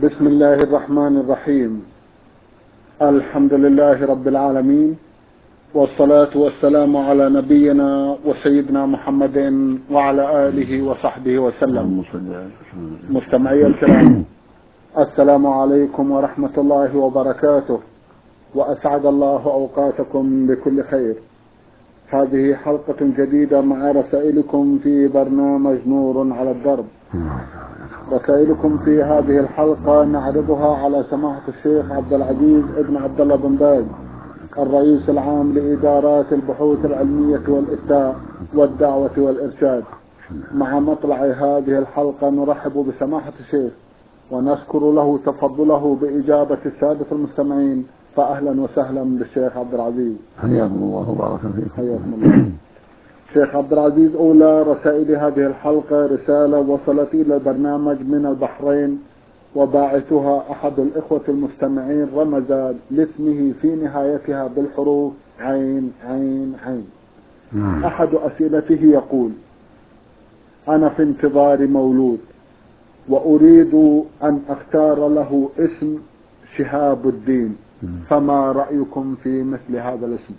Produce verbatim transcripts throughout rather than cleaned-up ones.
بسم الله الرحمن الرحيم. الحمد لله رب العالمين، والصلاة والسلام على نبينا وسيدنا محمد وعلى آله وصحبه وسلم. مستمعي الكرام، السلام عليكم ورحمة الله وبركاته، وأسعد الله أوقاتكم بكل خير. هذه حلقة جديدة مع رسائلكم في برنامج نور على الدرب. رسائلكم في هذه الحلقة نعرضها على سماحة الشيخ عبد العزيز ابن عبد الله بن باز، الرئيس العام لإدارات البحوث العلمية والإفتاء والدعوة والإرشاد. مع مطلع هذه الحلقة نرحب بسماحة الشيخ ونشكر له تفضله بإجابة السادة المستمعين، فأهلا وسهلا بالشيخ عبد العزيز. حياكم الله وبارك فيكم. حياكم الله. شيخ عبد العزيز، أولى رسائل هذه الحلقة رسالة وصلت إلى البرنامج من البحرين، وباعثها أحد الإخوة المستمعين رمز لاسمه في نهايتها بالحروف عين عين عين. مم. أحد أسئلته يقول: أنا في انتظار مولود وأريد أن أختار له اسم شهاب الدين، فما رأيكم في مثل هذا الاسم؟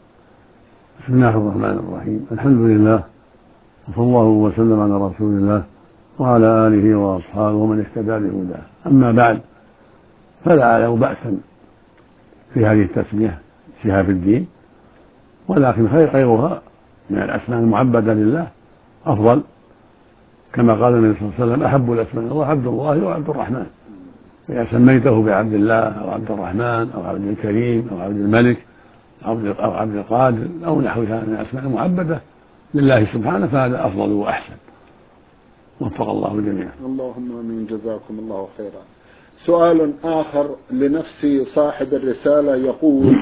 بسم الله الرحمن الرحيم. الحمد لله، وصلى الله وسلم على رسول الله وعلى آله وأصحابه ومن اهتدى بهداه. أما بعد، فلا أعلم بأسا في هذه التسمية شهاب الدين، ولكن خير غيرها من الأسماء المعبدة لله أفضل، كما قال النبي صلى الله عليه وسلم: أحب الأسماء الله عبد الله وعبد الرحمن. إذا سميته بعبد الله أو عبد الرحمن أو عبد الكريم أو عبد الملك أو عبد القادر أو نحوها من الأسماء المعبدة لله سبحانه فهذا أفضل وأحسن، وفق الله جميعا. اللهم آمين، جزاكم الله خيرا. سؤال آخر لنفس صاحب الرسالة يقول: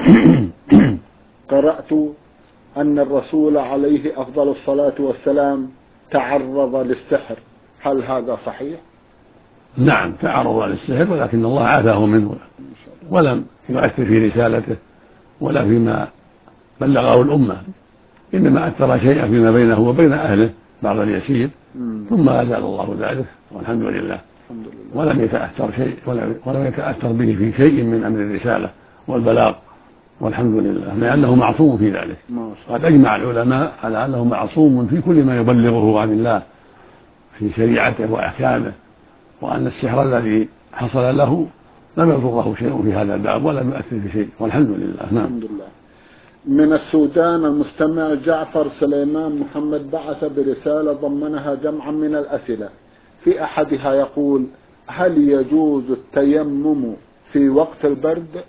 قرأت أن الرسول عليه أفضل الصلاة والسلام تعرض للسحر، هل هذا صحيح؟ نعم، تعرض للسحر، ولكن الله عافاه منه ولم يؤثر في رسالته ولا فيما بلغه الأمة، إنما أثر شيئا فيما بينه وبين أهله بعض اليسير، ثم أزال الله ذلك والحمد لله. ولم يتأثر شيء ولم يتأثر به في شيء من أمر الرسالة والبلاغ، والحمد لله، لأنه معصوم في ذلك. قد أجمع العلماء على أنه معصوم في كل ما يبلغه عن الله في شريعته وأحكامه، وأن السحر الذي حصل له لم يضره شيء في هذا الباب ولم يؤثر في شيء، والحمد لله. نعم. الحمد لله. من السودان المستمع جعفر سليمان محمد بعث برسالة ضمنها جمعا من الأسئلة. في أحدها يقول: هل يجوز التيمم في وقت البرد؟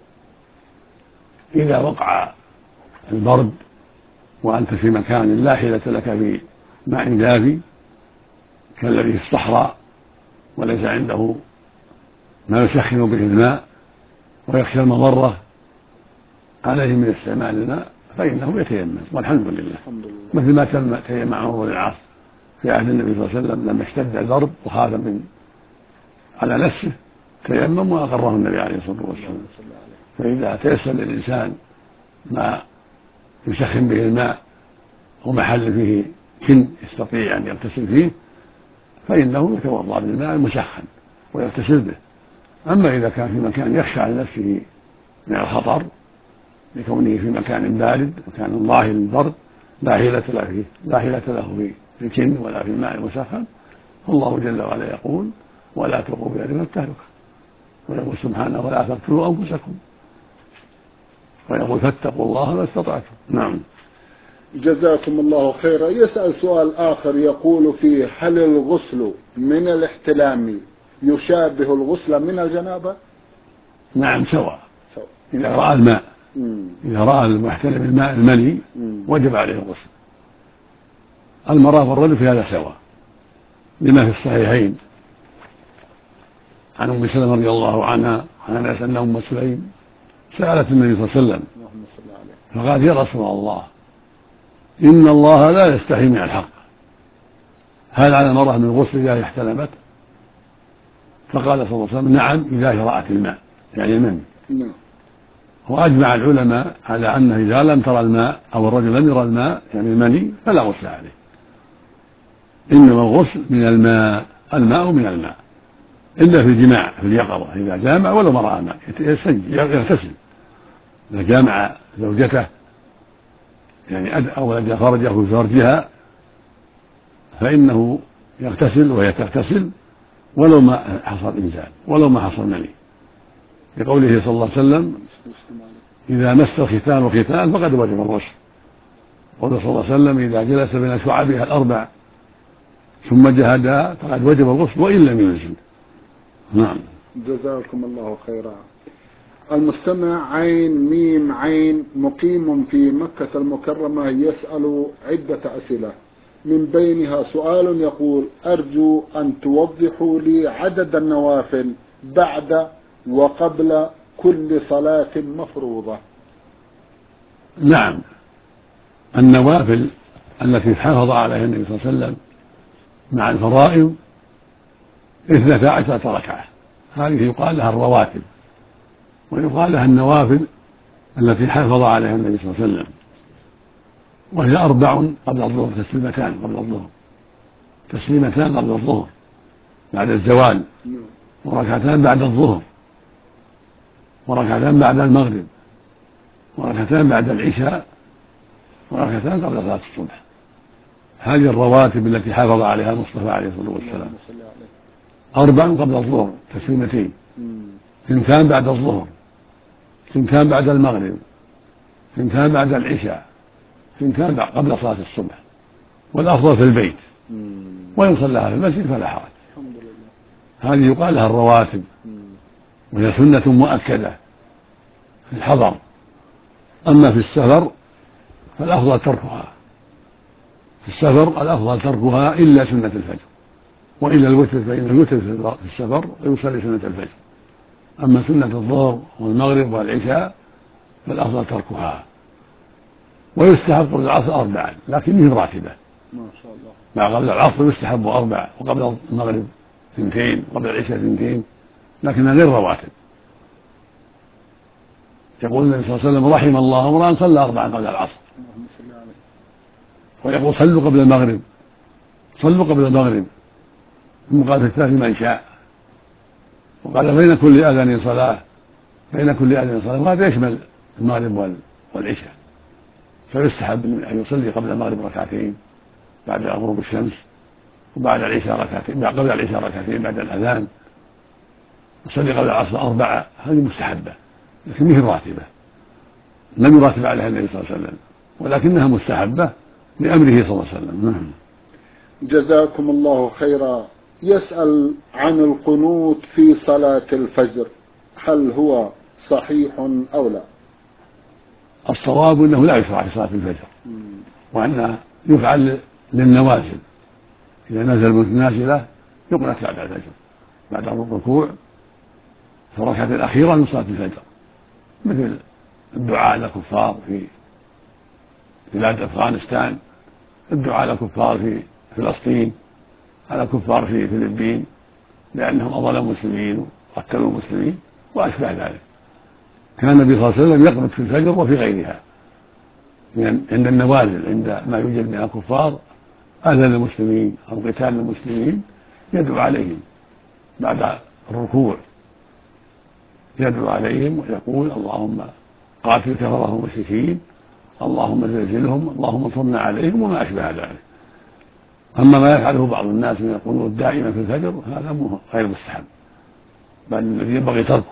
إذا وقع البرد وأنت في مكان لا حيلة لك في ماء دافي كالذي في الصحراء وليس عنده ما يسخن به الماء ويخشى المضرة عليه من استعمال الماء، فإنه يتيمم والحمد لله. مثل ما تم تيمم عمرو بن العاص في عهد النبي صلى الله عليه وسلم لما اشتد البرد وخاف من على نفسه تيمم وأقره النبي عليه الصلاة والسلام. فإذا تيسر للإنسان ما يسخن به الماء ومحل فيه كن يستطيع أن يغتسل فيه فإنه يتوضأ بالماء المسخن ويغتسل به. أما إذا كان في مكان يخشى على نفسه من الخطر لكونه في مكان بارد مكان ظاهر البرد لا حيلة له فيه لا حيلة له في الكن ولا في الماء المسخن، فالله جل وعلا يقول: ولا تلقوا بأيديكم إلى التهلكة، ويقول سبحانه: ولا تقتلوا أنفسكم، ويقول: فاتقوا الله ما استطعتم. نعم. جزاكم الله خيرا. يسأل سؤال آخر يقول فيه: هل الغسل من الاحتلام يشابه الغسل من الجنابة؟ نعم، سواء. إذا رأى الماء مم. إذا رأى المحتلم الماء المني وجب عليه الغسل. المرأة والرجل في هذا سواء، لما في الصحيحين عن أم سلمة رضي الله عنها عن أنس أن أم سليم سألت النبي صلى الله عليه وسلم فقال: يا رسول الله، إن الله لا يستحي من الحق، هل على المرأة من غسل إذا احتلمت؟ فقال صلى الله عليه وسلم: نعم، إذا رأت الماء، يعني المني. وأجمع العلماء على أنه إذا لم ترى الماء أو الرجل لم يرى الماء يعني المني فلا غسل عليه، إنما الغسل من الماء، الماء من الماء. إلا في الجماع في اليقظة، إذا جامع ولو ما رأى ماء يغتسل. إذا جامع زوجته يعني أو أدى فرجه في فرجها فإنه يغتسل وهي تغتسل ولو ما حصل إنزال ولو ما حصل مني، لقوله صلى الله عليه وسلم إذا مس الختان وختان فقد وجب الغسل. قال صلى الله عليه وسلم إذا جلس بين شعبها الأربع ثم جهدها فقد وجب الغسل وإن لم ينزل. نعم. جزاكم الله خيرا. المستمع عين ميم عين مقيم في مكة المكرمة يسأل عدة أسئلة، من بينها سؤال يقول: أرجو أن توضحوا لي عدد النوافل بعد وقبل كل صلاة مفروضة. نعم، النوافل التي حافظ عليها النبي صلى الله عليه وسلم مع الفرائض اثنتا عشرة ركعة، هذه يقال لها الرواتب، ويقال لها النوافل التي حافظ عليها النبي صلى الله عليه وسلم، وهي أربع قبل الظهر، تسليمتان قبل الظهر، تسليمتان قبل الظهر بعد الزوال، وركعتان بعد الظهر، وركعتان بعد المغرب، وركعتان بعد العشاء، وركعتان قبل صلاة الصبح. هذه الرواتب التي حافظ عليها المصطفى عليه الصلاة والسلام. أربع قبل الظهر تسليمتين، ثنتان بعد الظهر، ثنتان بعد المغرب، ثنتان بعد العشاء، ثنتان قبل صلاة الصبح، والأفضل في البيت، وإن صلىها في المسجد فلا حرج. هذه يقال لها الرواتب، وهي سنة مؤكدة في الحضر. أما في السفر فالأفضل تركها، في السفر الأفضل تركها إلا سنة الفجر، وإلا الوتر فإن الوتر في السفر ويصلي سنة الفجر. أما سنة الظهر والمغرب والعشاء فالأفضل تركها. ويستحب قبل العصر أربعا لكنه راتبة، ما شاء الله. مع قبل العصر يستحب أربع، وقبل المغرب اثنتين، وقبل العشاء اثنتين، لكنها غير رواتب. يقول النبي صلى الله عليه وسلم: رحم الله امرأ صلى أربعا قبل العصر. ويقول: صلوا قبل المغرب، صلوا قبل المغرب، ثم قال في الثالث من شاء، وقال بين كل أذان صلاة، بين كل أذان صلاة، وهذا يشمل المغرب والعشاء. فيستحب أن يصلي قبل المغرب ركعتين بعد غروب الشمس، وبعد العشاء ركعتين، قبل العشاء ركعتين بعد الأذان، يصلي قبل العصر أربعة. هذه مستحبة لكن هي راتبة، لم يراتب عليها النبي صلى الله عليه وسلم، ولكنها مستحبة لأمره صلى الله عليه وسلم. نعم. جزاكم الله خيرا. يسأل عن القنوت في صلاة الفجر، هل هو صحيح أو لا؟ الصواب أنه لا يشرع في صلاة الفجر، وأنه يفعل للنوازل. إذا نزل بالنازلة يقنت بعد الفجر، بعد الركوع في الركعة الأخيرة من صلاة الفجر، مثل الدعاء للكفار في بلاد أفغانستان، الدعاء للكفار في فلسطين، على الكفار في فلبين لأنهم أضلوا المسلمين وقتلوا المسلمين وأشبه ذلك. كان النبي صلى الله عليه وسلم يقنت في الفجر وفي غيرها عند النوازل، عند ما يوجد من الكفار أذى للمسلمين أو قتال للمسلمين، يدعو عليهم بعد الركوع، يدعو عليهم ويقول: اللهم قاتل كفرة المشركين، اللهم زلزلهم، اللهم انصرنا عليهم، وما أشبه ذلك. أما ما يفعله بعض الناس من القنوت دائما في الفجر هذا غير مستحب، بل الذي ينبغي تركه.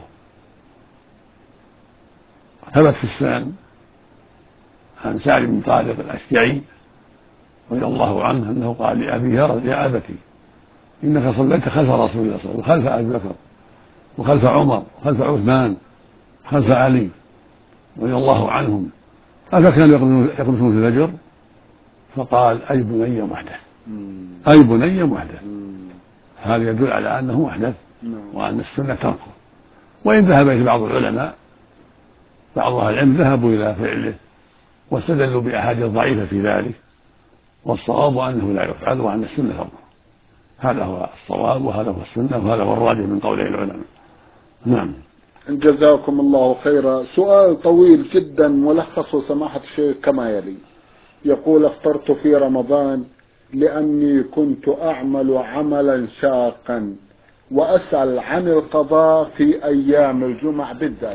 ثبت في السنن عن سعد بن طارق الأشجعي رضي الله عنه أنه قال لأبيه: يا أبتي إنك صليت خلف رسول الله صلى الله عليه وسلم، وخلف أبي بكر، وخلف عمر، وخلف عثمان، خلف علي رضي الله عنهم، أفكانوا يقنطون في الفجر؟ فقال: أي بني محدث، أي بني محدث. هذا يدل على أنه محدث وأن السنة تركه. وإن ذهب إلى بعض العلماء، بعض أهل العلم ذهبوا إلى فعله واستدلوا بأحاديث ضعيفة في ذلك، والصواب أنه لا يفعل وأن السنة تركه. هذا هو الصواب، وهذا هو السنة، وهذا هو الراجح من قول العلماء. نعم. جزاكم الله خيرا. سؤال طويل جدا ملخص سماحة الشيخ كما يلي. يقول: افطرت في رمضان لأني كنت أعمل عملا شاقا، وأسأل عن القضاء في أيام الجمعة بالذات.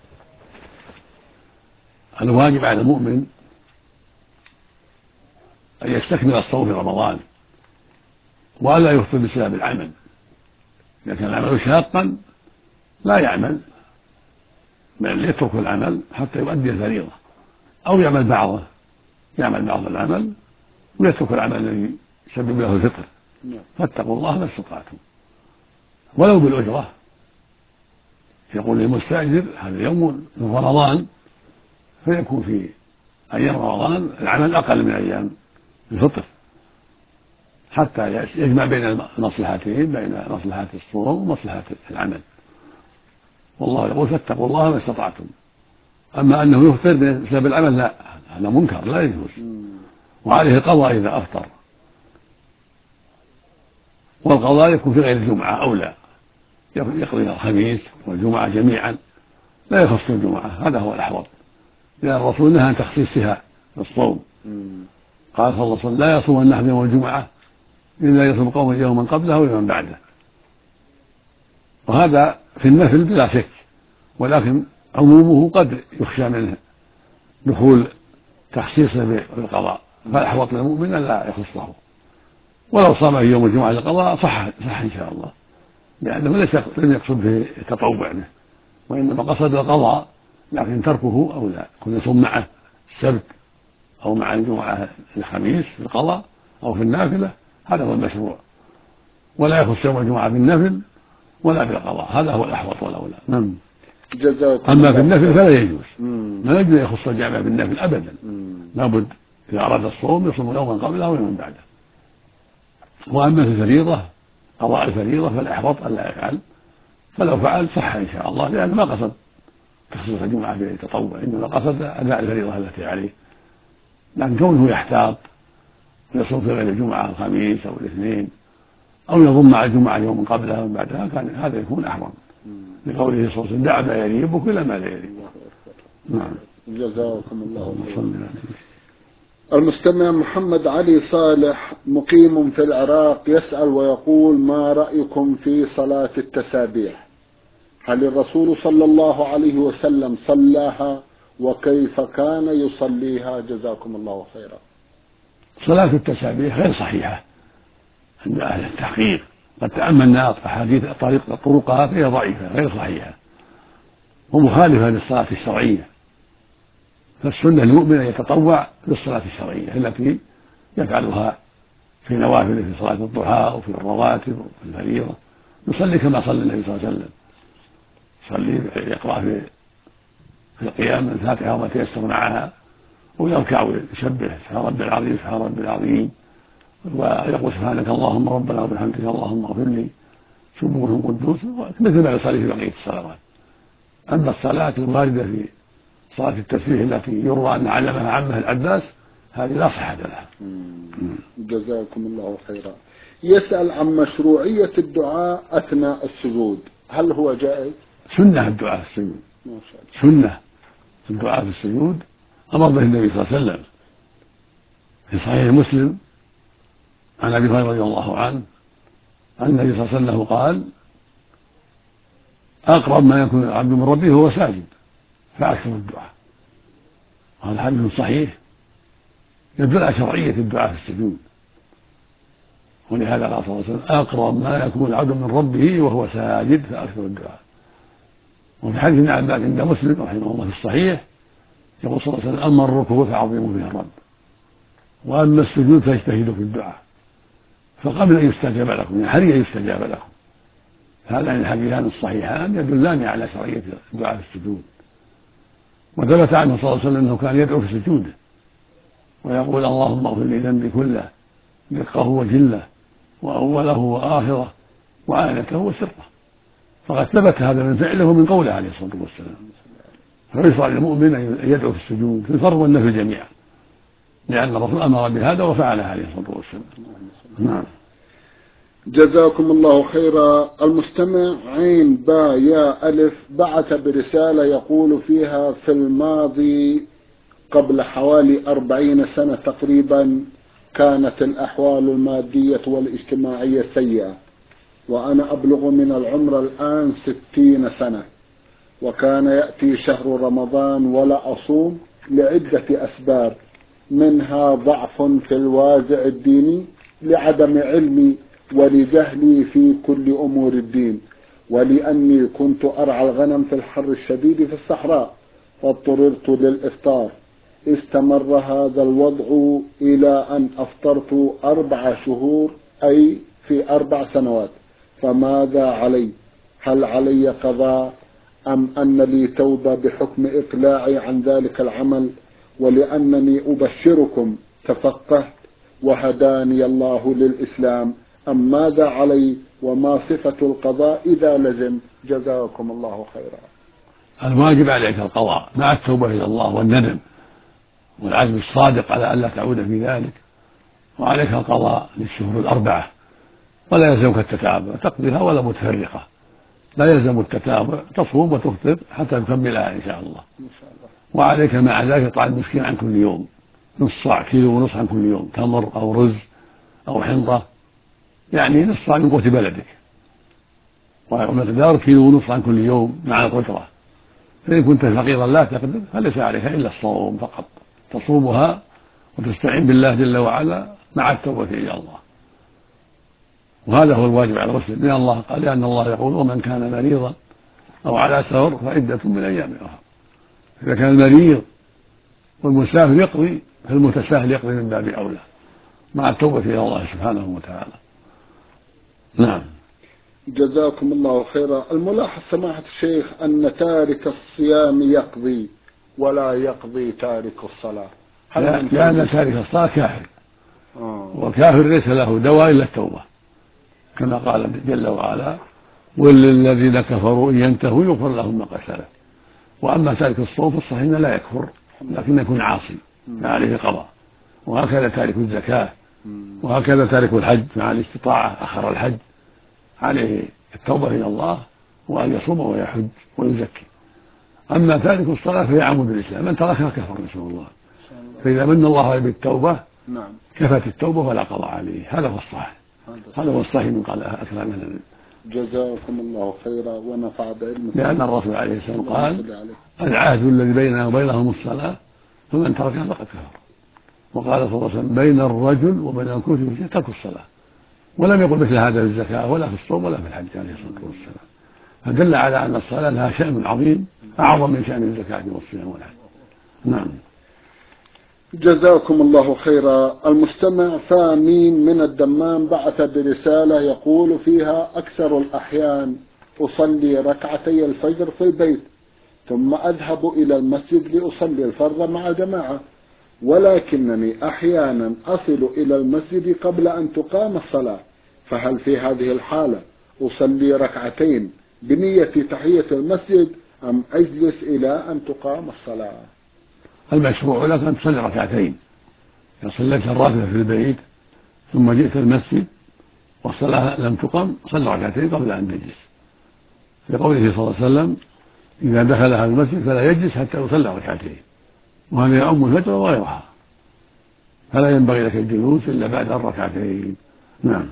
الواجب على المؤمن أن يستكمل الصوم في رمضان وألا يفطر بسبب العمل. إذا كان العمل شاقا لا يعمل، بل يترك العمل حتى يؤدي الفريضة، أو يعمل بعضه، يعمل بعض العمل ويترك العمل الذي يسبب له الفطر. فاتقوا الله ما استطعتم ولو بالأجرة. يقول للمستأجر هذا يوم من رمضان، فيكون في أيام رمضان العمل أقل من أيام الفطر حتى يجمع بين المصلحتين، بين مصلحة الصوم ومصلحة العمل. والله يقول فاتقوا الله ما استطعتم. أما أنه يفطر بسبب العمل لا، هذا منكر لا يجوز، وعليه قضاء إذا أفطر، والقضاء يكون في غير الجمعة أولى، يقضي الخميس والجمعة جميعا لا يخص الجمعة، هذا هو الأحوط، لأن الرسول نهى عن تخصيصها بالصوم. قال صلى الله عليه وسلم لا يصومن أحد يوم الجمعة إلا يصوم قوم يوما قبله ويوما بعده. وهذا في النفل بلا شك، ولكن عمومه قد يخشى منه دخول تخصيصه بالقضاء، فالأحوط للمؤمن أن لا يخصه، ولو صام في يوم الجمعة للقضاء صح صح إن شاء الله، لأنه ليس لم يقصد به التطوع به، وإنما قصد القضاء، لكن تركه أو لا كن يصوم معه السبت أو مع الجمعة الخميس في القضاء أو في النافلة، هذا هو المشروع، ولا يخص يوم الجمعة بالنفل ولا بالقضاء، هذا هو الأحوط والأولى. نعم. أما في النفل فلا يجوز، ما يجوز يخص الجامع بالنفل أبدا، لابد إذا أراد الصوم يصوم يوما قبله ويوما بعده. وأما في الفريضة قضاء الفريضة فالأحوط ألا يفعل، فلو فعل صح إن شاء الله، لأنه ما قصد تخصيص الجمعة بالتطوع، إنما قصد أداء الفريضة التي عليه. لكن كونه يحتاط ويصوم في غير الجمعة الخميس أو الاثنين أو يضم مع الجمعة يوم قبلها ومن بعدها كان هذا يكون أحوط، لقوله صلى الله عليه وسلم دع ما يريبك إلى ما لا يريبك. نعم. جزاكم الله خيرا. المستمع محمد علي صالح مقيم في العراق يسأل ويقول: ما رأيكم في صلاة التسابيح؟ هل الرسول صلى الله عليه وسلم صلاها؟ وكيف كان يصليها؟ جزاكم الله خيرا. صلاة التسابيح غير صحيحة عند أهل التحقيق، قد تأملنا أحاديث طريق طرقها فهي ضعيفة غير صحيحة ومخالفة للصلاة الشرعية. فالسنة المؤمن أن يتطوع بالصلاة الشرعية التي يفعلها في نوافل، في صلاة الضحى وفي الرواتب وفي الفريضة، يصلي كما صلى النبي صلى الله عليه وسلم، يصلي يقرأ في في القيام الفاتحة وما تيسر معها، ويركع ويسبح سبحان ربي العظيم سبحان ربي العظيم، ويقول سبحانك اللهم ربنا وبحمدك اللهم اغفر لي سبوح قدوس، مثل ما يصلي في بقية الصلوات. أما الصلاة الواردة في صلاة التسبيح التي يروى أن علمها عمه العباس هذه لا صحة لها. جزاكم الله خيرا. يسأل عن مشروعية الدعاء أثناء السجود، هل هو جائز؟ سنة الدعاء في السجود، سنة الدعاء في السجود أمر به النبي صلى الله عليه وسلم في صحيح مسلم عن أبي هريرة رضي الله عنه أن النبي صلى الله عليه وسلم قال: أقرب ما يكون العبد من ربه وهو ساجد فأكثر الدعاء. هذا حديث صحيح يدل على شرعية الدعاء في السجود، ولهذا قال صلى الله عليه وسلم: أقرب ما يكون العبد من ربه وهو ساجد فأكثر الدعاء. وفي حديث ابن عباس عند مسلم رحمه الله في الصحيح يقول صلى الله عليه وسلم: أما الركوع فعظموا فيه الرب، وأما السجود فاجتهدوا في الدعاء فقبل أن يستجاب لكم، يعني حري أن يستجاب لكم. هذان الحديثان الصحيحان يدلان على شرعية الدعاء في السجود. وثبت عنه صلى الله عليه وسلم أنه كان يدعو في سجوده ويقول: اللهم اغفر لي ذنبي كله دقه وجله وأوله وآخره وعانته وسره. فقد ثبت هذا من فعله ومن قوله عليه الصلاة والسلام. فيشرع للمؤمن أن يدعو في السجود في الفرض والنفل جميعا، لأن الرسول أمر بهذا وفعله عليه الصلاة والسلام. نعم. جزاكم الله خيرا. المستمع عين با يا ألف بعث برسالة يقول فيها: في الماضي قبل حوالي أربعين سنة تقريبا كانت الأحوال المادية والاجتماعية سيئة، وأنا أبلغ من العمر الآن ستين سنة، وكان يأتي شهر رمضان ولا أصوم لعدة أسباب، منها ضعف في الوازع الديني لعدم علمي ولجهلي في كل أمور الدين، ولأني كنت أرعى الغنم في الحر الشديد في الصحراء فاضطررت للإفطار. استمر هذا الوضع إلى أن أفطرت أربع شهور، أي في أربع سنوات، فماذا علي؟ هل علي قضاء أم أن لي توبة بحكم إقلاعي عن ذلك العمل؟ ولأنني أبشركم تفقهت وهداني الله للإسلام، أم ماذا علي وما صفة القضاء إذا لزم؟ جزاكم الله خيرا. الواجب عليك القضاء مع التوبة إلى الله والندم والعزم الصادق على ألا تعود في ذلك، وعليك القضاء للشهور الأربعة، ولا يلزمك التتابع، تقضيها ولا متفرقة، لا يلزم التتابع، تصوم وتفطر حتى تكملها إن شاء الله. وعليك مع ذلك إطعام المسكين عن كل يوم، نص صاع، كيلو ونصف عن كل يوم، تمر أو رز أو حنطة، يعني نصف صاع من قوت بلدك، ومقدار كيلو ونصف عن كل يوم مع القدرة. فإن كنت فقيرا لا تقدر فليس عليك إلا الصوم فقط، تصومها وتستعين بالله جل وعلا مع التوبة إلى الله، وهذا هو الواجب على المسلم. لأن الله قال لأن الله يقول ومن كان مريضا أو على سفر فعدة من أيام أخرى. إذا كان المريض والمسافر يقضي فالمتساهل يقضي من باب أولى مع التوبة إلى الله سبحانه وتعالى. نعم. جزاكم الله خيرا. الملاحظ سماحة الشيخ أن تارك الصيام يقضي ولا يقضي تارك الصلاة، لأن تارك الصلاة كافر، آه. والكافر ليس له دواء إلا التوبة، كما قال جل وعلا وللذين كفروا إن ينتهوا يغفر لهم ما قد سلف. وأما تارك الصوم فالصحيح لا يكفر لكن يكون عاصي فعليه قضاء، وهكذا تارك الزكاة، وهكذا تارك الحج مع الاستطاعة أخر الحج عليه التوبة إلى الله وأن يصوم ويحج ويزكي. أما تارك الصلاة فهي عمود الإسلام، من تركها كفر نسأل الله. فإذا من الله عليه بالتوبة كفت التوبة ولا قضاء عليه، هذا هو الصحيح، هذا هو الصحيح من قال أكثر من. جزاكم الله خيرا ونفع بعلمكم. لأن الرسول عليه السلام قال العهد الذي بيننا وبينهم الصلاة فمن تركها فقد كفر. وقال صلى الله عليه وسلم بين الرجل وبين الكفر ترك الصلاة، ولم يقل مثل هذا في الزكاة ولا في الصوم ولا في الحج عليه الصلاة والسلام. فدل على أن الصلاة لها شأن عظيم أعظم من شأن الزكاة والصيام والحج. نعم. جزاكم الله خيرا. المستمع ثامين من الدمام بعث برسالة يقول فيها أكثر الأحيان أصلي ركعتي الفجر في البيت ثم أذهب إلى المسجد لأصلي الفرض مع جماعة، ولكنني أحيانا أصل إلى المسجد قبل أن تقام الصلاة، فهل في هذه الحالة أصلي ركعتين بنية تحية المسجد أم أجلس إلى أن تقام الصلاة؟ المشروع لك أن تصلي ركعتين، إذا صليت الراتبة في البيت ثم جئت المسجد والصلاة لم تقم صلى ركعتين قبل أن تجلس، لقوله صلى الله عليه وسلم إذا دخل أهل المسجد فلا يجلس حتى يصلى ركعتين، وهذا يعم الفجر وغيرها، فلا ينبغي لك الجلوس إلا بعد الركعتين. نعم.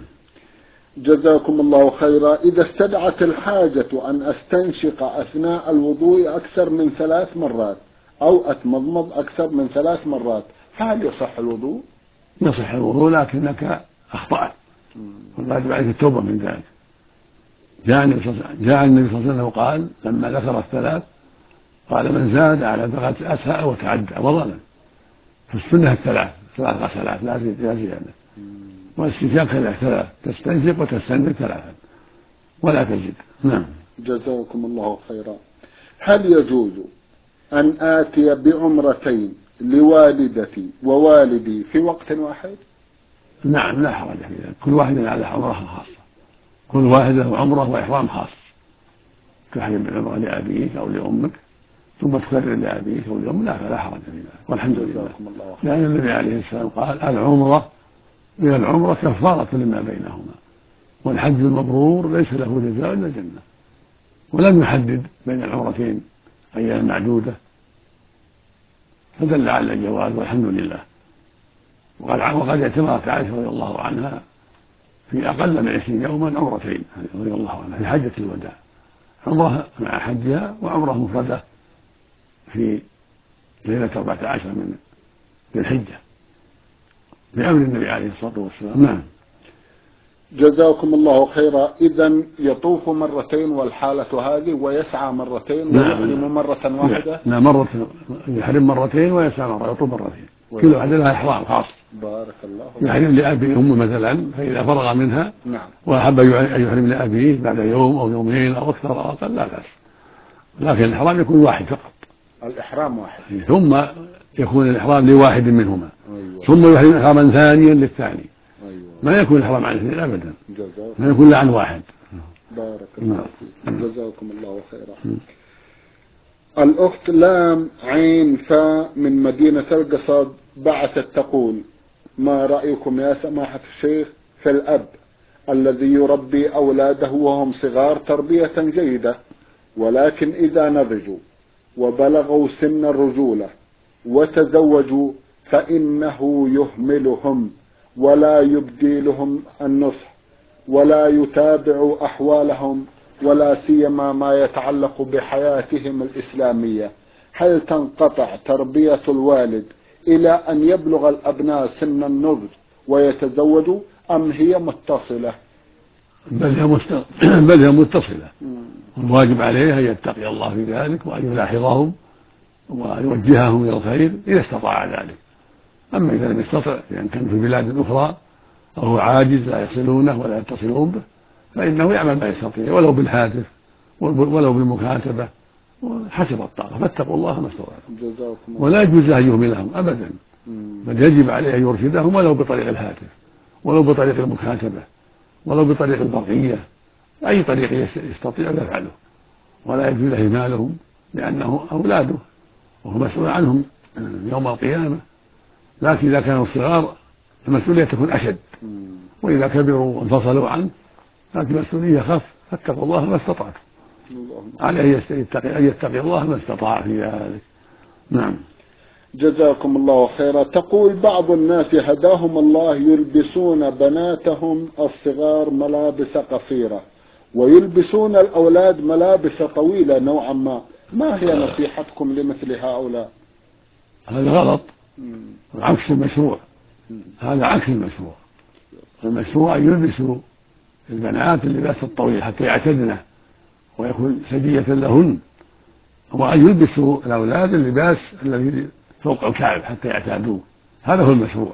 جزاكم الله خيرا. إذا استدعت الحاجة أن أستنشق أثناء الوضوء أكثر من ثلاث مرات أو أتمضمض أكثر من ثلاث مرات هل يصح الوضوء؟ يصح الوضوء لكنك أخطأت والواجب عليك التوبة من ذلك. جاء النبي صلى الله عليه وسلم قال لما ذكر الثلاث قال من زاد على ثلاث أساء وتعدى وظلم، فالسنة الثلاث ثلاث غسلات لا زيادة، والاستنشاق كذلك ثلاث، تستنشق وتستنشق ثلاثا ولا تزيد. نعم. جزاكم الله خيرا. هل يجوز أن آتي بعمرتين لوالدتي ووالدي في وقت واحد؟ نعم لا حرج في ذلك، كل واحد على عمره خاصة، كل واحد له عمره وإحرام خاص، تحرم بالعمرة لأبيك أو لأمك ثم تكرر لأبيك أو لأمك، لا حرج في ذلك والحمد لله، لأن النبي عليه السلام قال العمرة من العمرة كفارة لما بينهما، والحج المبرور ليس له جزاء إلا الجنة، ولم يحدد بين العمرتين أيام معدودة، فدل على الجواز والحمد لله. وقد اعتمرت عائشة رضي الله عنها في أقل من عشرين يوما عمرتين رضي الله عنها في حجة الوداع، عمرة مع حجها وعمرة مفردة في ليلة أربعة عشر من ذي الحجة بأمر النبي عليه الصلاة والسلام. نعم. جزاكم الله خيرا. إذن يطوف مرتين والحالة هذه ويسعى مرتين ويحرم مرة واحدة؟ لا مرة، يحرم مرتين ويسعى مرة، يطوف مرتين، كل واحدة لها إحرام خاص. بارك الله. يحرم لأبي أمه مثلا فإذا فرغ منها نعم وأحب أن يحرم لأبيه بعد يوم أو يومين أو أكثر أو أقل لا بأس، لكن الإحرام يكون واحد فقط. الإحرام واحد ثم يكون الإحرام لواحد منهما. أيوة. ثم يحرم إحراما ثانيا للثاني. أيوة. ما يكون الإحرام عن اثنين أبدا، جزاكم. ما يكون لا عن واحد. بارك الله فيك. جزاكم الله خيرا. الأخت لام عين فاء من مدينة القصب بعثت تقول: ما رأيكم يا سماحة الشيخ في الأب الذي يربي أولاده وهم صغار تربية جيدة، ولكن إذا نضجوا وبلغوا سن الرجولة وتزوجوا فإنه يهملهم ولا يبدي لهم النصح ولا يتابع أحوالهم ولا سيما ما يتعلق بحياتهم الإسلامية؟ هل تنقطع تربية الوالد إلى أن يبلغ الأبناء سن النضج ويتزوجوا أم هي متصلة؟ بل هي متصلة. بل هي متصلة. الواجب عليه أن يتقي الله في ذلك وأن يلاحظهم وأن يوجههم إلى الخير إذا استطاع ذلك. أما إذا لم يستطع لأن كان في بلاد أخرى أو هو عاجز لا يصلونه ولا يتصلون به فإنه يعمل ما يستطيع ولو بالهاتف ولو بالمكاتبة حسب الطاقة، فاتقوا الله ما استطعتم. ولا يجوز أن يهملهم أبدا، بل يجب عليه أن يرشدهم ولو بطريق الهاتف ولو بطريق المكاتبة ولو بطريق البرقية، أي طريق يستطيع يفعله، ولا يجوز إهمالهم لأنه أولاده وهو مسؤول عنهم يوم القيامة. لكن إذا كانوا صغار المسؤولية تكون أشد، وإذا كبروا وانفصلوا عنه لكن المسؤولية خف، فاتقوا الله ما استطعتم. عليه أن يتقي الله ما استطاع في ذلك. نعم. جزاكم الله خيرا. تقول: بعض الناس هداهم الله يلبسون بناتهم الصغار ملابس قصيرة ويلبسون الأولاد ملابس طويلة نوعا ما، ما هي نصيحتكم لمثل هؤلاء؟ هذا غلط، عكس المشروع. هذا عكس المشروع. المشروع أن يلبسوا البنات اللباس الطويل حتى يعتدنه ويكون سجية لهن، وأن يلبسوا الأولاد اللباس الذي فوق الكعب حتى يعتادوه، هذا هو المشروع.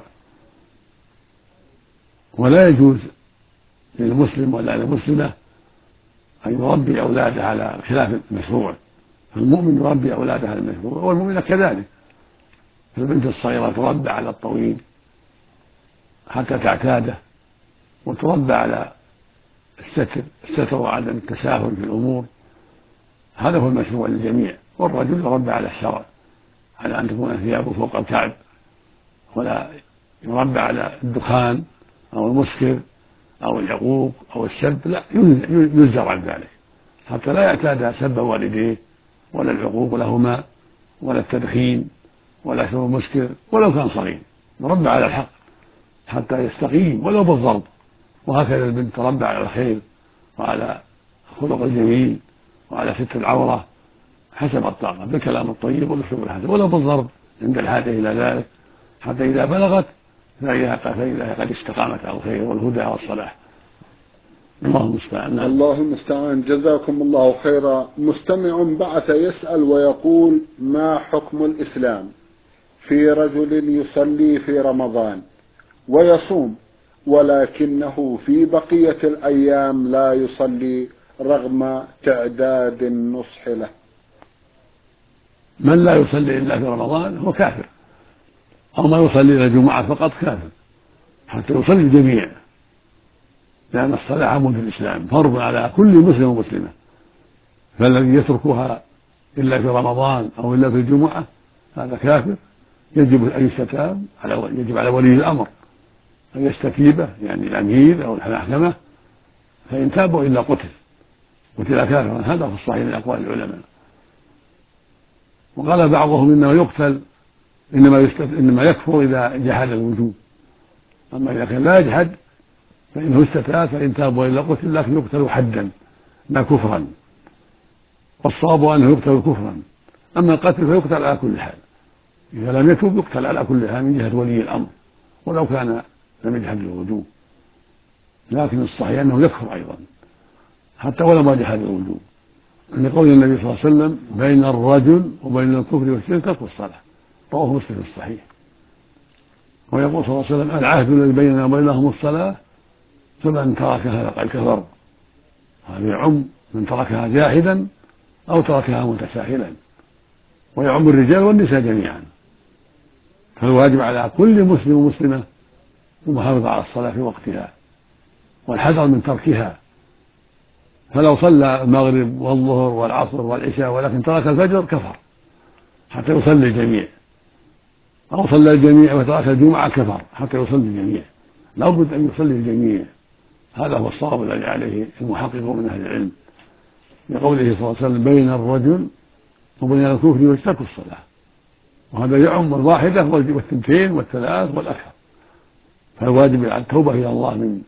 ولا يجوز للمسلم ولا للمسلمة أن يربي أولاده على خلاف المشروع، فالمؤمن يربي أولاده على المشروع والمؤمنة كذلك. فالبنت الصغيرة تربى على الطويل حتى تعتاده، وتربى على الستر الستر وعدم التساهل في الأمور، هذا هو المشروع للجميع. والرجل يربى على الشرع، على أن تكون ثيابه فوق الكعب، ولا يربى على الدخان أو المسكر أو العقوق أو السب، لا، يزجر عن ذلك حتى لا يعتاد سب والديه ولا العقوق لهما ولا التدخين ولا شرب المسكر ولو كان صغير، يربى على الحق حتى يستقيم ولو بالضرب. وهكذا البنت تربى على الخير وعلى الخلق الجميل وعلى ستر العورة حسب الطاقة بالكلام الطيب والأسلوب الحسن ولو بالضرب عند الحاجة إلى ذلك، حتى إذا بلغت فإذا قد استقامت على الخير والهدى والصلاح. الله المستعان. الله المستعان. جزاكم الله خيرا. مستمع بعث يسأل ويقول: ما حكم الإسلام في رجل يصلي في رمضان ويصوم ولكنه في بقية الأيام لا يصلي رغم تعداد النصح له؟ من لا يصلي إلا في رمضان هو كافر، أو ما يصلي إلى الجمعة فقط كافر، حتى يصلي الجميع، لأن الصلاة عمود الإسلام فرض على كل مسلم ومسلمة، فالذي يتركها إلا في رمضان أو إلا في الجمعة هذا كافر، يجب أن يستتاب، يجب على ولي الأمر أن يستتيبه، يعني الأمير أو المحكمة، فإن تابوا إلا قتل قتل كافرا. هذا في الصحيح من أقوال العلماء. وقال بعضهم إنما يقتل إنما, إنما يكفر إذا جحد الوجوب، أما إذا كان لا يجحد فإنه استتاب فإن تاب وإلا قتل، لكن يقتل حدا لا كفرا، والصواب أنه يقتل كفرا. أما القتل فيقتل على كل حال، إذا لم يتوب يقتل على كل حال من جهة ولي الأمر ولو كان لم يجحد الوجوب، لكن الصحيح أنه يكفر أيضا حتى ولو ما جحد الوجوب، لقول النبي صلى الله عليه وسلم: بين الرجل وبين الكفر والشرك ترك الصلاة، رواه مسلم في الصحيح. ويقول صلى الله عليه وسلم: العهد الذي بيننا وبينهم الصلاة، فمن تركها فقد كفر. هذا يعم من تركها جاحدا أو تركها متساهلا، ويعم الرجال والنساء جميعا. فالواجب على كل مسلم ومسلمة المحافظة على الصلاة في وقتها والحذر من تركها. فلو صلى المغرب والظهر والعصر والعشاء ولكن ترك الفجر كفر حتى يصلي الجميع، أو صلى الجميع وترك الجمعة كفر حتى يصلي الجميع. لا بد أن يصلي الجميع، هذا هو الصواب الذي عليه المحققون من أهل العلم، لقوله صلى الله عليه وسلم: بين الرجل وبين الكفر والشرك الصلاة. وهذا يعم الواحدة والثنتين والثلاث والأكثر. فالواجب على التوبة إلى الله من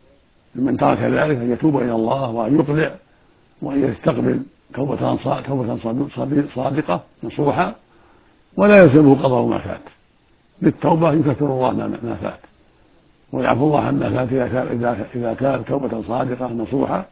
من ترك ذلك، أن يتوب إلى الله وأن يقلع وأن يستقبل توبة توبة صادقة نصوحة، ولا يلزمه قضاء ما فات. بالتوبة يكفر الله ما فات ويعفو الله عما فات إذا كان توبة صادقة نصوحة،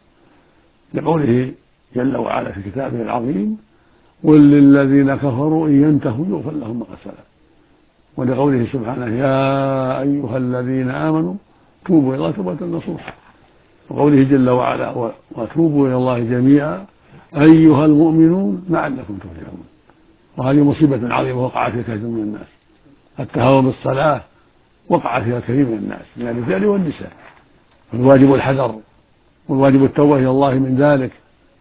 لقوله جل وعلا في كتابه العظيم: قل للذين كفروا إن ينتهوا يغفر لهم ما قد سلف. ولقوله سبحانه: يا أيها الذين آمنوا توبوا إلى الله توبة نصوحا. وقوله جل وعلا: وتوبوا إلى الله جميعا أيها المؤمنون لعلكم تفلحون. وهذه مصيبة عظيمة وقعت فيها كثير من الناس، التهاون بالصلاة وقع فيها كثير من الناس من الرجال والنساء. فالواجب الحذر، والواجب التوبة إلى الله من ذلك،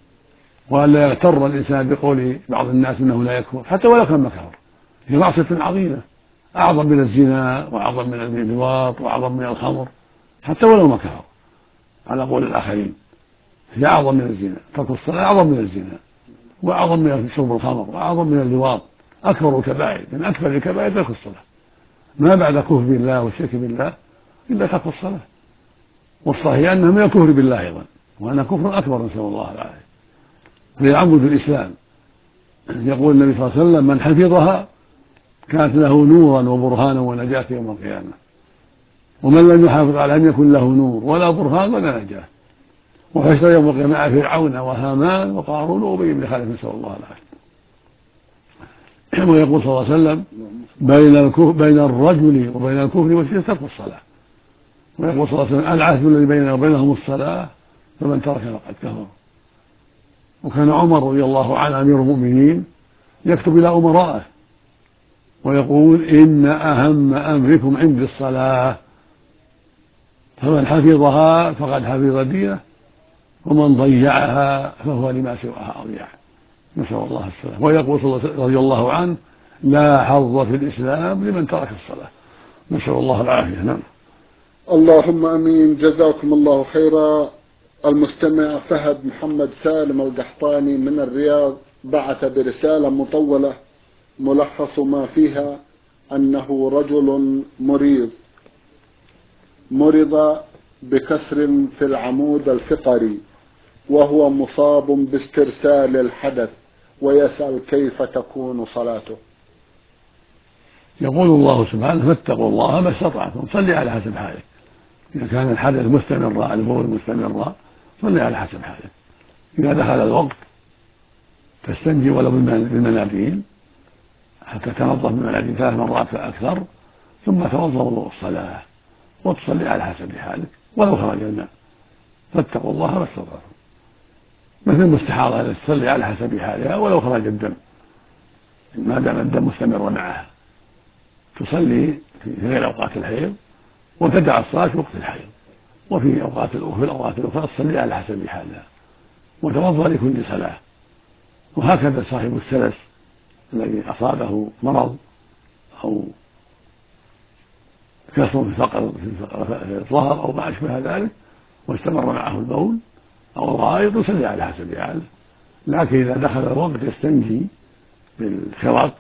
وأن لا يغتر الإنسان بقول بعض الناس إنه لا يكفر حتى ولو كان ما كفر. هي معصية عظيمة أعظم من الزنا وأعظم من اللواط وأعظم من الخمر حتى ولو ما كفر على قول الآخرين. هي أعظم من الزنا، ترك الصلاة أعظم من الزنا وأعظم من شرب الخمر وأعظم من اللواط، أكبر الكبائر. من أكبر الكبائر ترك الصلاة، ما بعد كفر بالله والشرك بالله إلا ترك الصلاة. والصحيح أنها من الكفر بالله أيضا، وأنها كفر أكبر، نسأل الله العافية. فيعمد الإسلام. يقول النبي صلى الله عليه وسلم: من حفظها كانت له نورا وبرهانا ونجاة يوم القيامة، ومن لم يحافظ على أن يكن له نور ولا برهان ولا نجاة. وحشر يوم القيامة مع فرعون وهامان وقارون وأبي بن خلف، نسأل الله العافية. ويقول صلى الله عليه وسلم: بين بين الرجل وبين الكفر والشرك ترك الصلاة. ويقول صلى الله عليه وسلم: العهد الذي بيننا وبينهم الصلاة، فمن تركها فقد كفر. وكان عمر رضي الله عنه أمير المؤمنين يكتب إلى أمرائه ويقول: إن أهم أمركم عندي الصلاة، فمن حفظها فقد حفظ دينه، ومن ضيعها فهو لما سواها أضيع. نسأل الله السلامة. ويقول رضي الله عنه: لا حظ في الإسلام لمن ترك الصلاة. نسأل الله العافية. نعم. اللهم امين. جزاكم الله خيرا. المستمع فهد محمد سالم القحطاني من الرياض بعث برسالة مطولة ملخص ما فيها أنه رجل مريض مرض بكسر في العمود الفقري، وهو مصاب باسترسال الحدث، ويسأل كيف تكون صلاته. يقول الله سبحانه: فاتقوا الله ما استطعتم، صلي على حسب حالك. إذا كان الحدث مستمرا، البول مستمرا، صلي على حسب حالك. إذا دخل الوقت تستنجي ولو بالمناديل حتى تنظف بالمناديل ثلاث مرات فأكثر، ثم توضأ وضوء الصلاة وتصلي على حسب حالك ولو خرج الماء. فاتقوا الله ما استطعتم. مثل المستحاضة تصلي على حسب حالها ولو خرج الدم، ما دام الدم مستمر معها تصلي في غير أوقات الحيض، وتدع الصلاة في وقت الحيض، وفي أوقات في الأوقات الأخرى تصلي على حسب حالها وتوضأ لكل صلاة. وهكذا صاحب السلس الذي أصابه مرض أو كسر في الفقر في الظهر أو ما أشبه ذلك واستمر معه البول أو الغائط يصلي على حسب حاله. لكن إذا دخل الوقت يستنجي بالخرق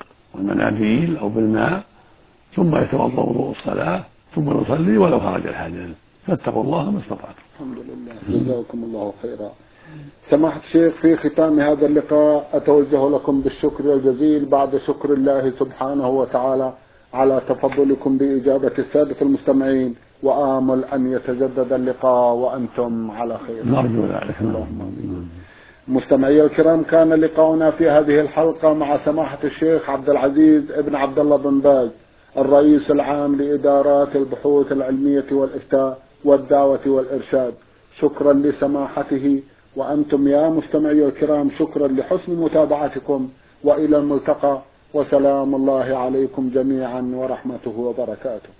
والمناديل أو بالماء، ثم يتوضأ وضوء الصلاة، ثم يصلي ولو خرج الحدث. فاتقوا الله ما استطعتم. الحمد لله، جزاكم الله خيرا. سماحة الشيخ، في ختام هذا اللقاء أتوجه لكم بالشكر الجزيل بعد شكر الله سبحانه وتعالى على تفضلكم بإجابة السادة المستمعين، وآمل أن يتجدد اللقاء وأنتم على خير. نرجو ذلك. اللهم آمين. مستمعي الكرام، كان لقاؤنا في هذه الحلقة مع سماحة الشيخ عبد العزيز ابن عبد الله بن باز، الرئيس العام لإدارات البحوث العلمية والإفتاء والدعوة والإرشاد. شكرا لسماحته، وأنتم يا مستمعي الكرام شكرا لحسن متابعتكم، وإلى الملتقى، وسلام الله عليكم جميعا ورحمته وبركاته.